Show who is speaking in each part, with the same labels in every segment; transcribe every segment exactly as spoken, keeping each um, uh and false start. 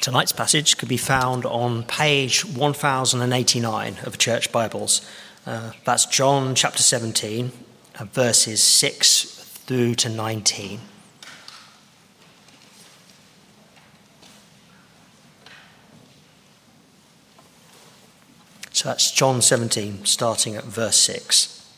Speaker 1: Tonight's passage could be found on page one thousand eighty-nine of Church Bibles. Uh, that's John chapter seventeen, uh, verses six through to nineteen. So that's John seventeen, starting at verse six.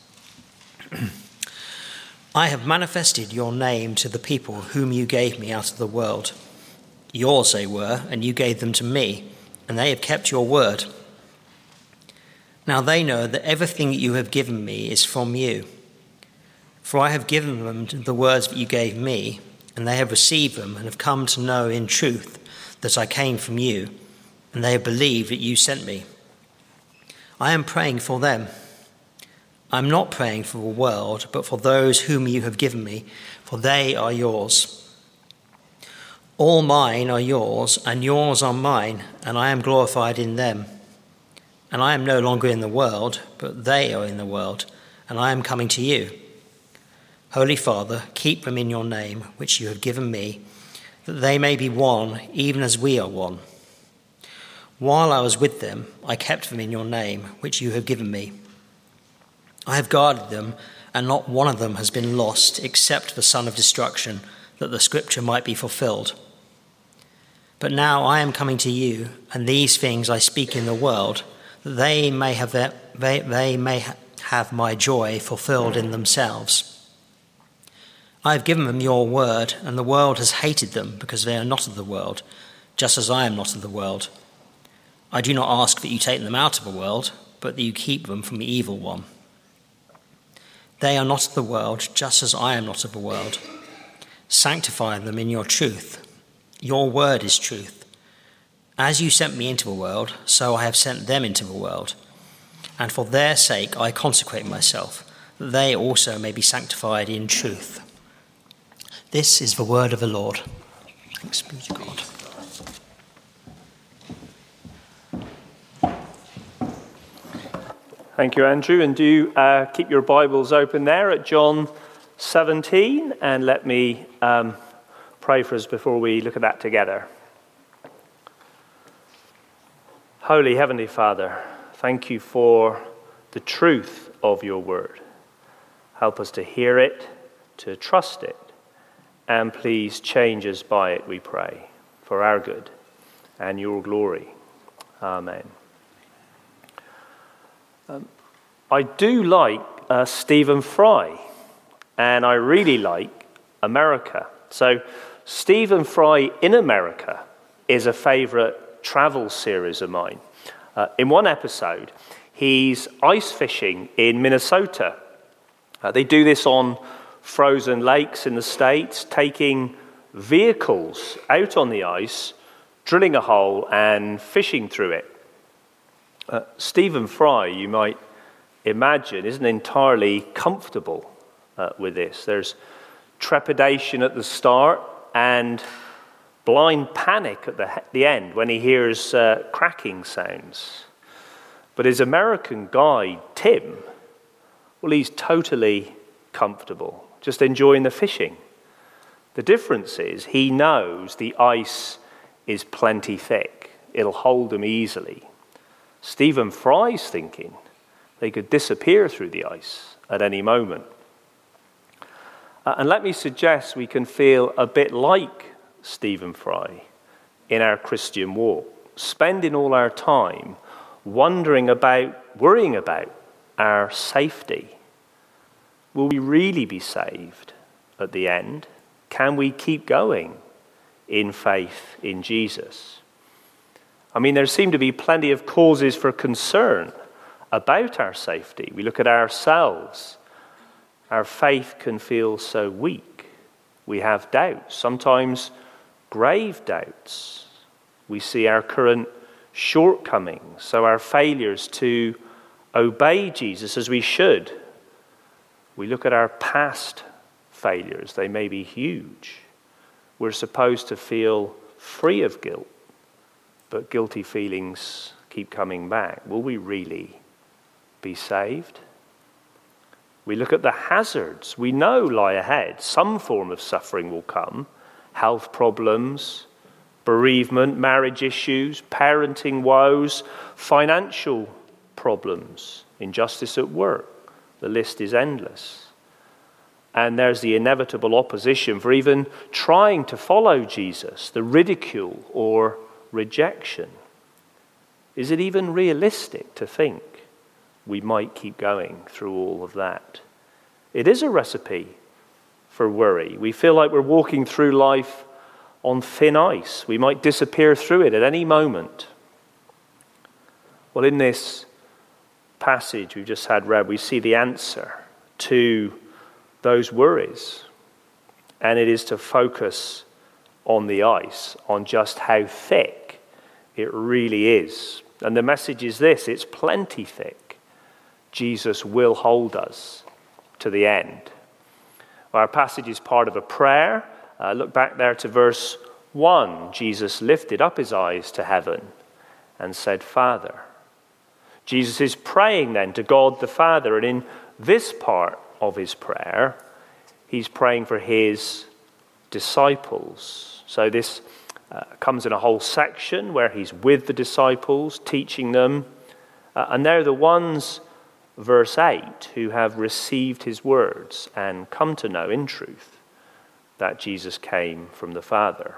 Speaker 1: I have manifested your name to the people whom you gave me out of the world. Yours they were, and you gave them to me, and they have kept your word. Now they know that everything that you have given me is from you. For I have given them the words that you gave me, and they have received them and have come to know in truth that I came from you, and they have believed that you sent me. I am praying for them. I am not praying for the world, but for those whom you have given me, for they are yours. All mine are yours, and yours are mine, and I am glorified in them. And I am no longer in the world, but they are in the world, and I am coming to you. Holy Father, keep them in your name, which you have given me, that they may be one, even as we are one. While I was with them, I kept them in your name, which you have given me. I have guarded them, and not one of them has been lost, except the son of destruction, that the scripture might be fulfilled. But now I am coming to you, and these things I speak in the world, that they may have their, they, they may have my joy fulfilled in themselves. I have given them your word, and the world has hated them, because they are not of the world, just as I am not of the world. I do not ask that you take them out of the world, but that you keep them from the evil one. They are not of the world, just as I am not of the world. Sanctify them in your truth. Your word is truth. As you sent me into the world, so I have sent them into the world. And for their sake I consecrate myself, that they also may be sanctified in truth. This is the word of the Lord. Thanks be to God.
Speaker 2: Thank you, Andrew. And do uh, keep your Bibles open there at John seventeen, and let me um, pray for us before we look at that together. Holy Heavenly Father, thank you for the truth of your word. Help us to hear it, to trust it, and please change us by it, we pray, for our good and your glory. Amen. Um, I do like uh, Stephen Fry, and I really like America. So Stephen Fry in America is a favourite travel series of mine. Uh, in one episode, he's ice fishing in Minnesota. Uh, they do this on frozen lakes in the States, taking vehicles out on the ice, drilling a hole and fishing through it. Uh, Stephen Fry, you might imagine, isn't entirely comfortable uh, with this. There's trepidation at the start and blind panic at the, the end when he hears uh, cracking sounds. But his American guide, Tim, well, he's totally comfortable, just enjoying the fishing. The difference is he knows the ice is plenty thick. It'll hold him easily. Stephen Fry's thinking they could disappear through the ice at any moment. Uh, and let me suggest we can feel a bit like Stephen Fry in our Christian walk, spending all our time wondering about, worrying about our safety. Will we really be saved at the end? Can we keep going in faith in Jesus? I mean, there seem to be plenty of causes for concern about our safety. We look at ourselves. Our faith can feel so weak. We have doubts, sometimes grave doubts. We see our current shortcomings, so our failures to obey Jesus as we should. We look at our past failures. They may be huge. We're supposed to feel free of guilt, but guilty feelings keep coming back. Will we really be saved? We look at the hazards we know lie ahead. Some form of suffering will come. Health problems, bereavement, marriage issues, parenting woes, financial problems, injustice at work. The list is endless. And there's the inevitable opposition for even trying to follow Jesus, the ridicule or rejection. Is it even realistic to think we might keep going through all of that? It is a recipe for worry. We feel like we're walking through life on thin ice. We might disappear through it at any moment. Well, in this passage we've just had read, we see the answer to those worries. And it is to focus on the ice, on just how thick it really is. And the message is this: it's plenty thick. Jesus will hold us to the end. Our passage is part of a prayer. Uh, look back there to verse one. Jesus lifted up his eyes to heaven and said, Father. Jesus is praying then to God the Father, and in this part of his prayer, he's praying for his disciples. So this uh, comes in a whole section where he's with the disciples, teaching them, uh, and they're the ones, verse eight, who have received his words and come to know in truth that Jesus came from the Father.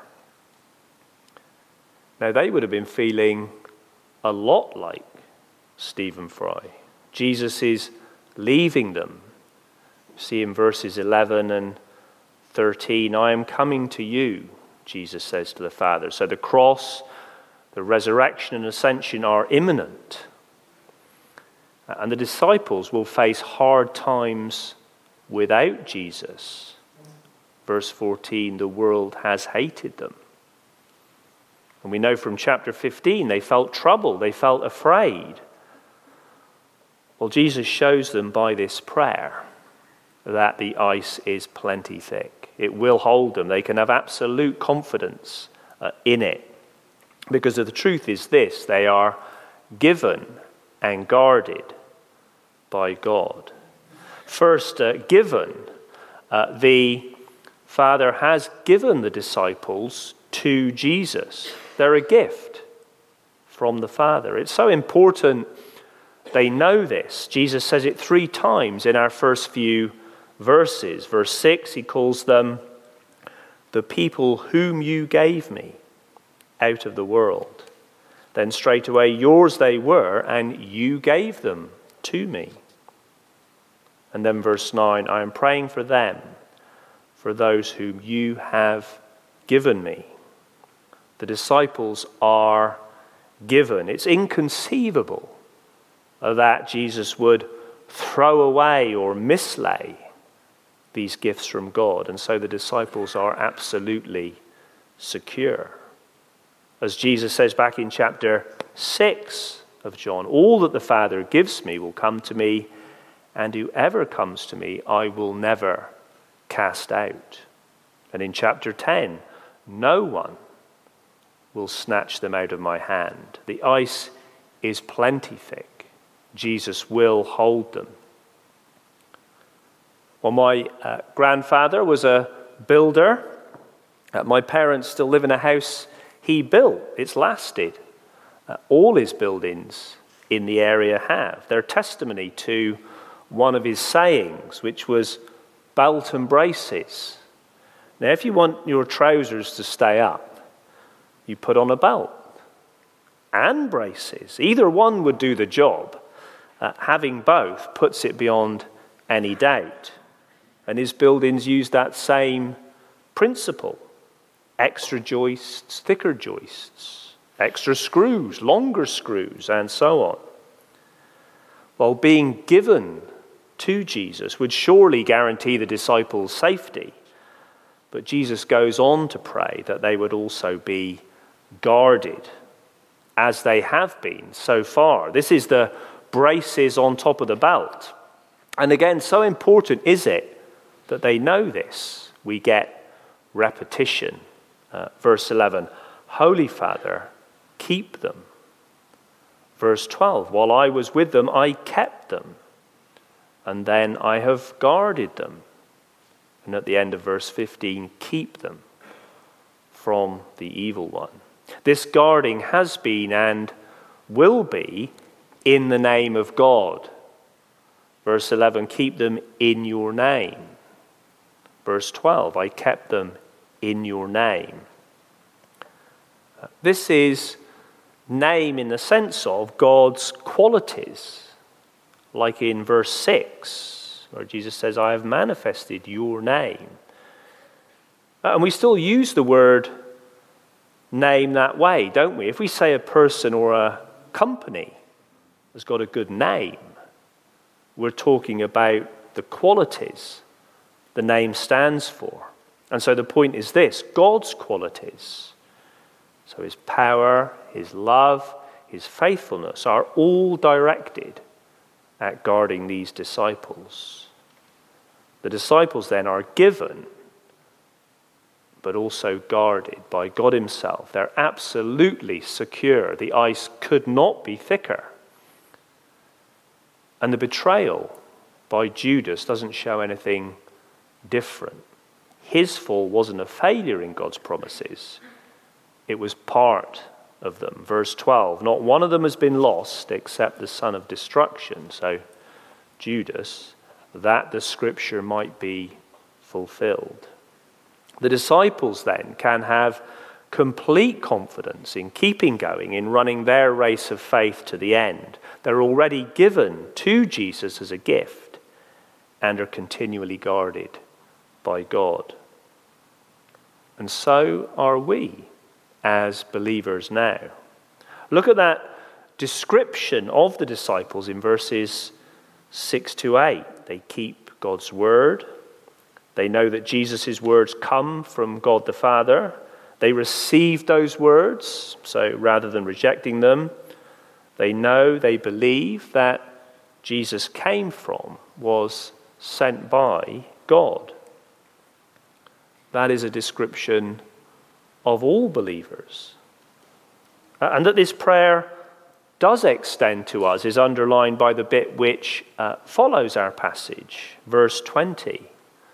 Speaker 2: Now, they would have been feeling a lot like Stephen Fry. Jesus is leaving them. See in verses eleven and thirteen, I am coming to you, Jesus says to the Father. So the cross, the resurrection and ascension are imminent. And the disciples will face hard times without Jesus. Verse fourteen, the world has hated them. And we know from chapter fifteen, they felt trouble, they felt afraid. Well, Jesus shows them by this prayer that the ice is plenty thick. It will hold them. They can have absolute confidence uh, in it. Because the truth is this: they are given and guarded by God. First, uh, given. Uh, the Father has given the disciples to Jesus. They're a gift from the Father. It's so important they know this. Jesus says it three times in our first few verses. Verse six, he calls them the people whom you gave me out of the world. Then straight away, yours they were, and you gave them to me. And then verse nine, I am praying for them, for those whom you have given me. The disciples are given. It's inconceivable that Jesus would throw away or mislay these gifts from God. And so the disciples are absolutely secure. As Jesus says back in chapter six of John, all that the Father gives me will come to me, and whoever comes to me I will never cast out. And in chapter ten, no one will snatch them out of my hand. The ice is plenty thick. Jesus will hold them. Well, my uh, grandfather was a builder. Uh, my parents still live in a house he built. It's lasted. Uh, all his buildings in the area have. They're testimony to one of his sayings, which was belt and braces. Now, if you want your trousers to stay up, you put on a belt and braces. Either one would do the job. Uh, having both puts it beyond any doubt. And his buildings use that same principle. Extra joists, thicker joists, extra screws, longer screws, and so on. While being given to Jesus would surely guarantee the disciples' safety, but Jesus goes on to pray that they would also be guarded, as they have been so far. This is the braces on top of the belt. And again, so important is it that they know this. We get repetition. Uh, verse eleven, Holy Father, keep them. Verse twelve, while I was with them, I kept them, and then I have guarded them. And at the end of verse fifteen, keep them from the evil one. This guarding has been and will be in the name of God. Verse eleven, keep them in your name. Verse twelve, I kept them in your name. This is name in the sense of God's qualities, like in verse six, where Jesus says, I have manifested your name. And we still use the word name that way, don't we? If we say a person or a company has got a good name, we're talking about the qualities the name stands for. And so the point is this, God's qualities, so his power, his love, his faithfulness are all directed at guarding these disciples. The disciples then are given, but also guarded by God himself. They're absolutely secure. The ice could not be thicker. And the betrayal by Judas doesn't show anything different. His fall wasn't a failure in God's promises. It was part of them. Verse twelve, not one of them has been lost except the son of destruction. So Judas, that the scripture might be fulfilled. The disciples then can have complete confidence in keeping going, in running their race of faith to the end. They're already given to Jesus as a gift and are continually guarded by God. And so are we as believers now. Look at that description of the disciples in verses six to eight. They keep God's word. They know that Jesus' words come from God the Father. They receive those words, so rather than rejecting them, they know, they believe that Jesus came from, was sent by God. That is a description of all believers. And that this prayer does extend to us is underlined by the bit which uh, follows our passage, verse twenty.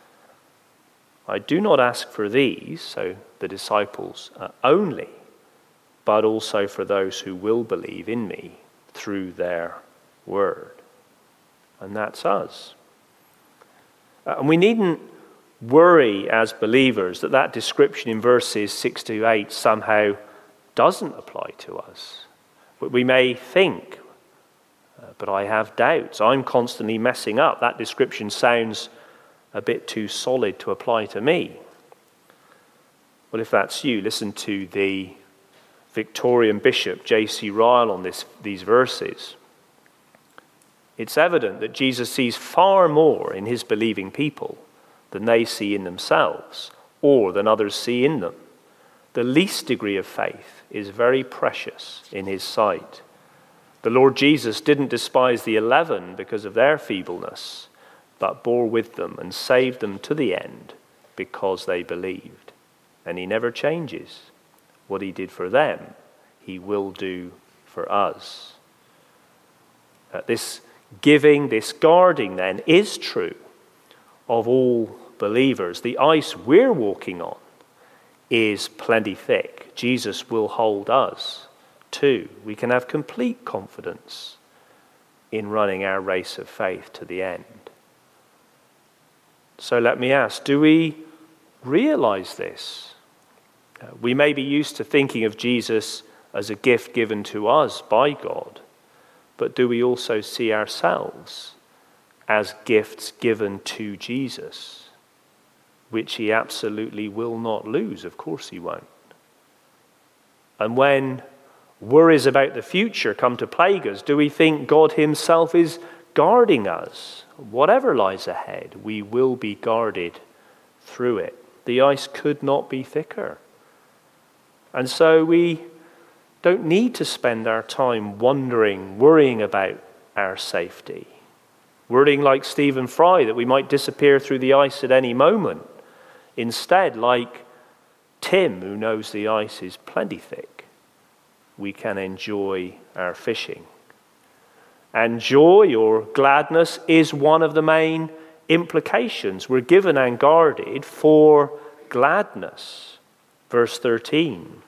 Speaker 2: I do not ask for these, so the disciples uh, only, but also for those who will believe in me through their word. And that's us. Uh, and we needn't worry as believers that that description in verses six to eight somehow doesn't apply to us. We may think, uh, but I have doubts. I'm constantly messing up. That description sounds a bit too solid to apply to me. Well, if that's you, listen to the Victorian Bishop J C Ryle on this, these verses. It's evident that Jesus sees far more in his believing people than they see in themselves or than others see in them. The least degree of faith is very precious in his sight. The Lord Jesus didn't despise the eleven because of their feebleness, but bore with them and saved them to the end because they believed. And he never changes. What he did for them, he will do for us. Uh, this giving, this guarding then is true of all believers. The ice we're walking on is plenty thick. Jesus will hold us too. We can have complete confidence in running our race of faith to the end. So let me ask, do we realize this? Uh, we may be used to thinking of Jesus as a gift given to us by God, but do we also see ourselves as gifts given to Jesus, which he absolutely will not lose? Of course he won't. And when worries about the future come to plague us, do we think God himself is guarding us? Whatever lies ahead, we will be guarded through it. The ice could not be thicker. And so we don't need to spend our time wondering, worrying about our safety. Worrying like Stephen Fry that we might disappear through the ice at any moment. Instead, like Tim, who knows the ice is plenty thick, we can enjoy our fishing. And joy or gladness is one of the main implications. We're given and guarded for gladness. Verse thirteen.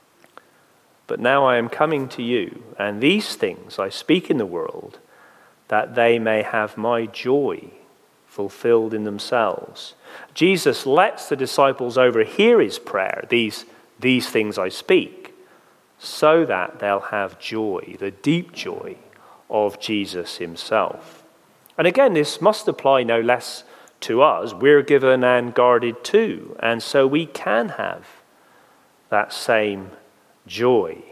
Speaker 2: But now I am coming to you, and these things I speak in the world, that they may have my joy fulfilled in themselves. Jesus lets the disciples overhear his prayer, these, these things I speak, so that they'll have joy, the deep joy of Jesus himself. And again, this must apply no less to us. We're given and guarded too, and so we can have that same joy.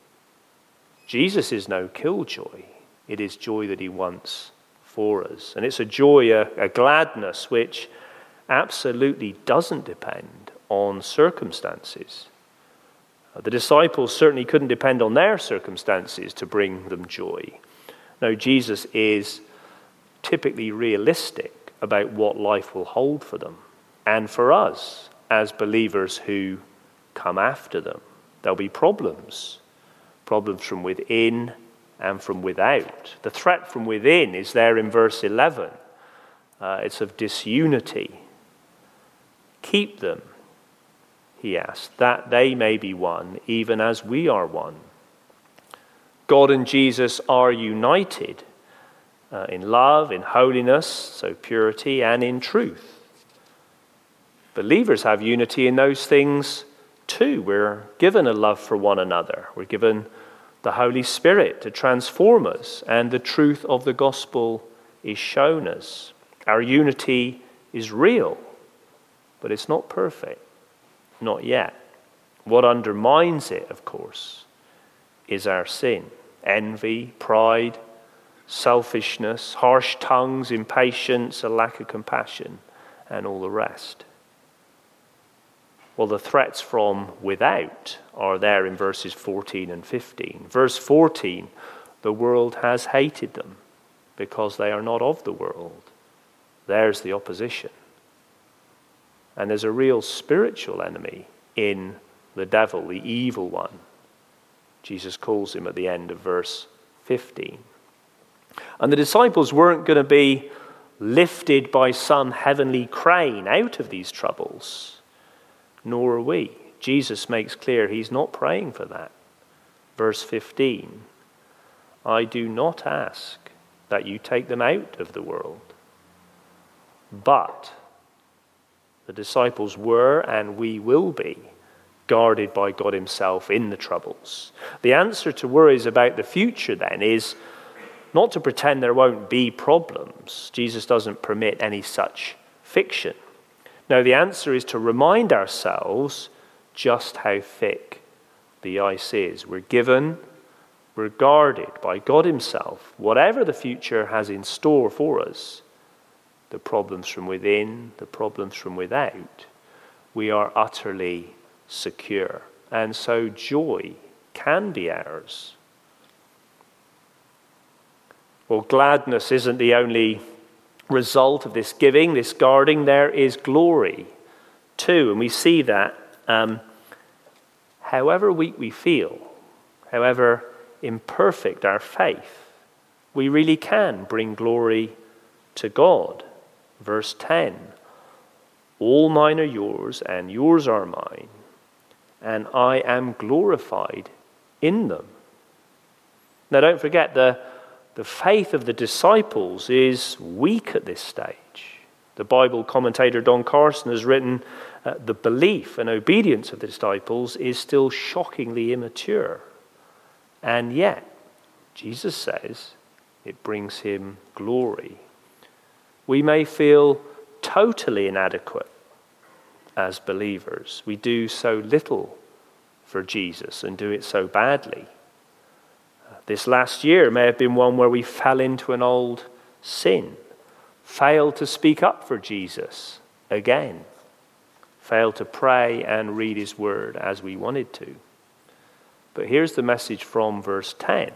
Speaker 2: Jesus is no killjoy. It is joy that he wants for us. And it's a joy, a, a gladness which absolutely doesn't depend on circumstances. The disciples certainly couldn't depend on their circumstances to bring them joy. No, Jesus is typically realistic about what life will hold for them and for us as believers who come after them. There'll be problems, problems from within and from without. The threat from within is there in verse eleven. Uh, it's of disunity. Keep them, he asked, that they may be one, even as we are one. God and Jesus are united uh, in love, in holiness, so purity, and in truth. Believers have unity in those things too. We're given a love for one another. We're given the Holy Spirit to transform us, and the truth of the gospel is shown us. Our unity is real, but it's not perfect. Not yet. What undermines it, of course, is our sin. Envy, pride, selfishness, harsh tongues, impatience, a lack of compassion, and all the rest. Well, the threats from without are there in verses fourteen and fifteen. Verse fourteen, the world has hated them because they are not of the world. There's the opposition. And there's a real spiritual enemy in the devil, the evil one. Jesus calls him at the end of verse fifteen. And the disciples weren't going to be lifted by some heavenly crane out of these troubles, nor are we. Jesus makes clear he's not praying for that. Verse fifteen, I do not ask that you take them out of the world, but the disciples were, and we will be, guarded by God himself in the troubles. The answer to worries about the future then is not to pretend there won't be problems. Jesus doesn't permit any such fiction. No, the answer is to remind ourselves just how thick the ice is. We're given, we're guarded by God himself. Whatever the future has in store for us, the problems from within, the problems from without, we are utterly secure. And so joy can be ours. Well, gladness isn't the only result of this giving, this guarding. There is glory too. And we see that um, however weak we feel, however imperfect our faith, we really can bring glory to God. Verse ten, all mine are yours, and yours are mine, and I am glorified in them. Now don't forget, the, the faith of the disciples is weak at this stage. The Bible commentator Don Carson has written, uh, the belief and obedience of the disciples is still shockingly immature. And yet, Jesus says it brings him glory. We may feel totally inadequate as believers. We do so little for Jesus and do it so badly. This last year may have been one where we fell into an old sin, failed to speak up for Jesus again, failed to pray and read his word as we wanted to. But here's the message from verse ten.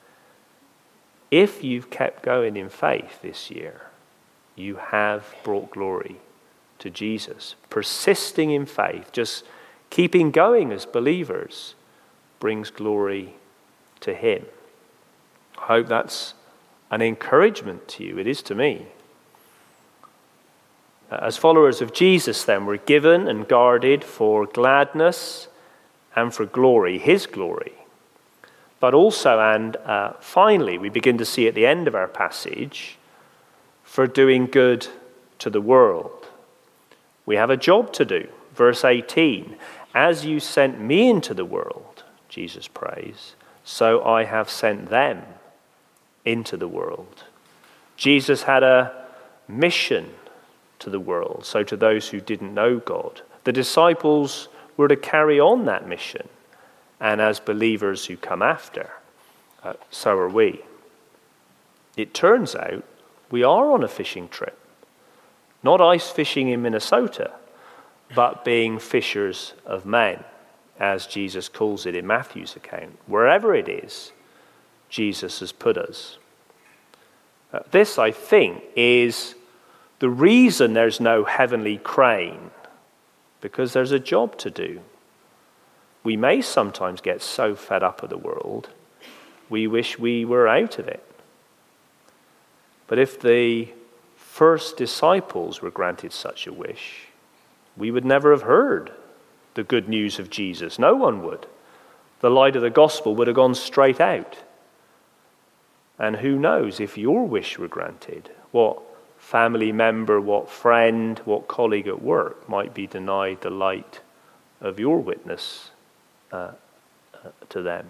Speaker 2: If you've kept going in faith this year, you have brought glory to Jesus. Persisting in faith, just keeping going as believers, brings glory to him. I hope that's an encouragement to you. It is to me. As followers of Jesus, then, we're given and guarded for gladness and for glory, his glory. But also, and uh, finally, we begin to see at the end of our passage, for doing good to the world. We have a job to do. Verse eighteen, as you sent me into the world, Jesus prays, so I have sent them into the world. Jesus had a mission to the world, so to those who didn't know God. The disciples were to carry on that mission, and as believers who come after, uh, so are we. It turns out we are on a fishing trip, not ice fishing in Minnesota, but being fishers of men, as Jesus calls it in Matthew's account. Wherever it is, Jesus has put us. Uh, this, I think, is the reason there's no heavenly crane, because there's a job to do. We may sometimes get so fed up with the world, we wish we were out of it. But if the first disciples were granted such a wish, we would never have heard the good news of Jesus. No one would. The light of the gospel would have gone straight out. And who knows, if your wish were granted, what family member, what friend, what colleague at work might be denied the light of your witness uh, uh, to them.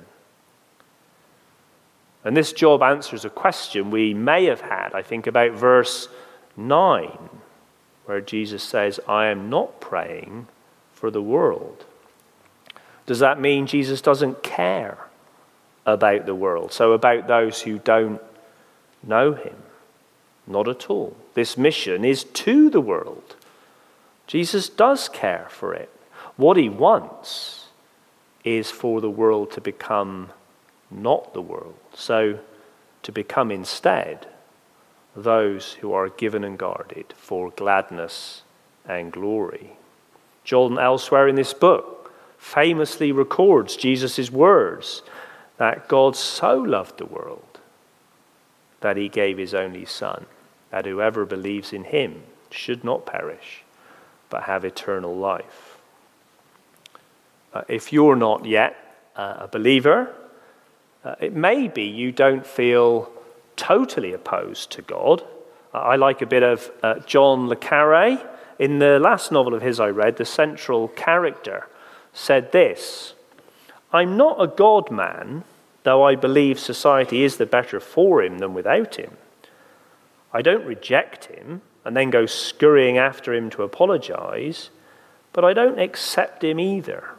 Speaker 2: And this job answers a question we may have had, I think, about verse nine, where Jesus says, I am not praying for the world. Does that mean Jesus doesn't care about the world? So about those who don't know him? Not at all. This mission is to the world. Jesus does care for it. What he wants is for the world to become not the world. So to become instead those who are given and guarded for gladness and glory. John elsewhere in this book famously records Jesus' words that God so loved the world that he gave his only Son, that whoever believes in him should not perish, but have eternal life. Uh, if you're not yet uh, a believer, uh, it may be you don't feel totally opposed to God. Uh, I like a bit of uh, John le Carré. In the last novel of his I read, the central character said this, I'm not a God man, though I believe society is the better for him than without him. I don't reject him and then go scurrying after him to apologize, but I don't accept him either.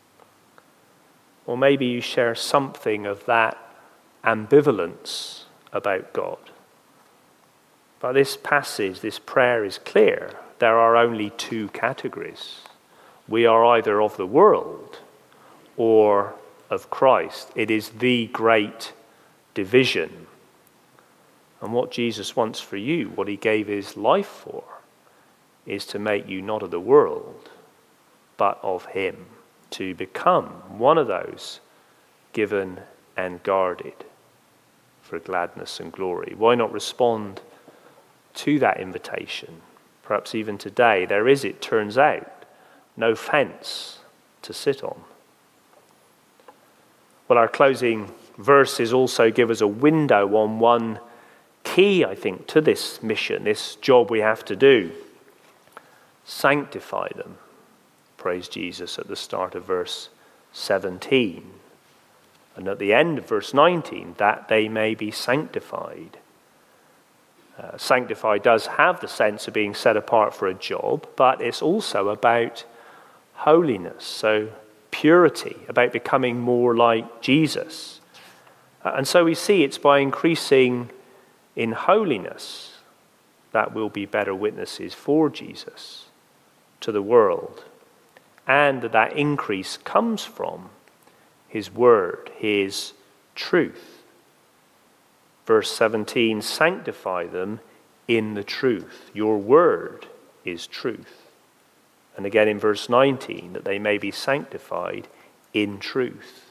Speaker 2: Or maybe you share something of that ambivalence about God. But this passage, this prayer is clear. There are only two categories. We are either of the world or of Christ. It is the great division. And what Jesus wants for you, what he gave his life for, is to make you not of the world, but of him, to become one of those given and guarded for gladness and glory. Why not respond to that invitation? Perhaps even today, there is, it turns out, no fence to sit on. Well, our closing verses also give us a window on one key, I think, to this mission, this job we have to do. Sanctify them, praise Jesus at the start of verse seventeen. And at the end of verse nineteen, that they may be sanctified. Uh, sanctified does have the sense of being set apart for a job, but it's also about holiness, so purity, about becoming more like Jesus. Uh, and so we see it's by increasing in holiness that we'll be better witnesses for Jesus to the world, and that that increase comes from his word, his truth. Verse seventeen, sanctify them in the truth. Your word is truth. And again in verse nineteen, that they may be sanctified in truth.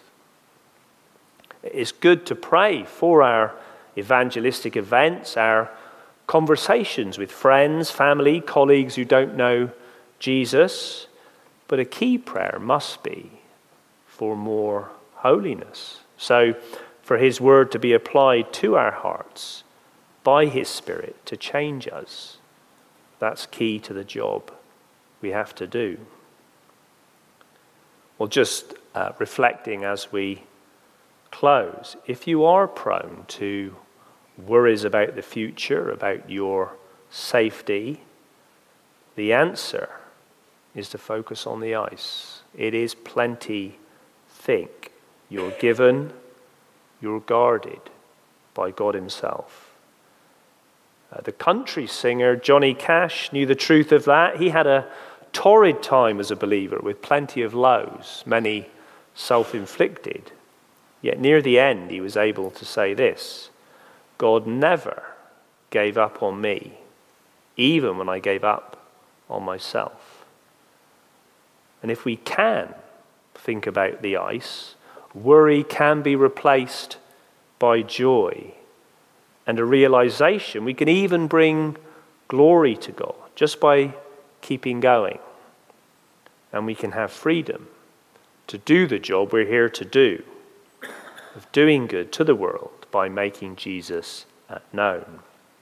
Speaker 2: It's good to pray for our evangelistic events, our conversations with friends, family, colleagues who don't know Jesus. But a key prayer must be for more holiness. So for his word to be applied to our hearts by his Spirit to change us. That's key to the job we have to do. Well, just uh, reflecting as we close, if you are prone to worries about the future, about your safety, the answer is to focus on the ice. It is plenty thick. You're given, you're guarded by God himself. Uh, the country singer Johnny Cash knew the truth of that. He had a torrid time as a believer with plenty of lows, many self-inflicted. Yet near the end he was able to say this: God never gave up on me, even when I gave up on myself. And if we can think about the ice, worry can be replaced by joy and a realization we can even bring glory to God just by keeping going. And we can have freedom to do the job we're here to do, of doing good to the world by making Jesus uh, known.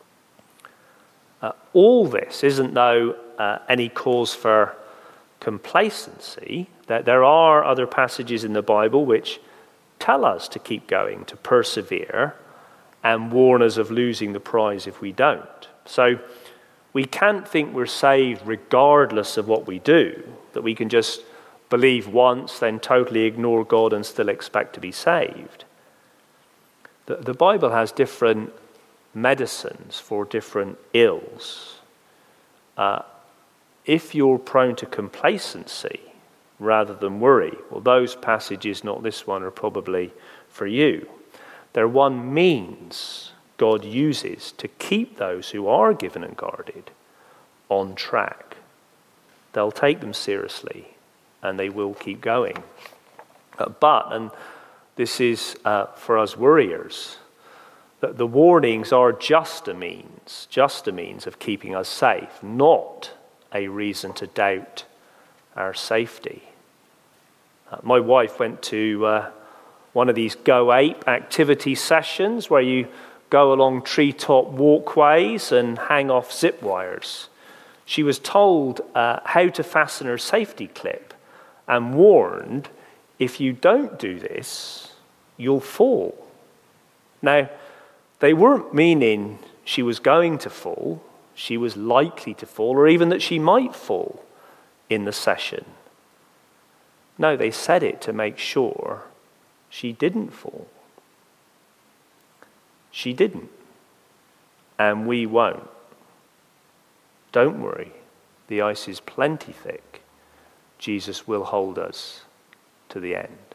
Speaker 2: Uh, all this isn't, though, uh, any cause for complacency. That there are other passages in the Bible which tell us to keep going, to persevere, and warn us of losing the prize if we don't. So we can't think we're saved regardless of what we do, that we can just believe once, then totally ignore God and still expect to be saved. The, the Bible has different medicines for different ills. Uh, if you're prone to complacency rather than worry, well, those passages, not this one, are probably for you. They're one means God uses to keep those who are given and guarded on track. They'll take them seriously and they will keep going. Uh, but, and this is uh, for us worriers, that the warnings are just a means, just a means of keeping us safe, not a reason to doubt our safety. Uh, my wife went to uh, one of these Go Ape activity sessions where you go along treetop walkways and hang off zip wires. She was told uh, how to fasten her safety clip and warned, if you don't do this, you'll fall. Now, they weren't meaning she was going to fall, she was likely to fall, or even that she might fall in the session. No, they said it to make sure she didn't fall. She didn't. And we won't. Don't worry. The ice is plenty thick. Jesus will hold us to the end.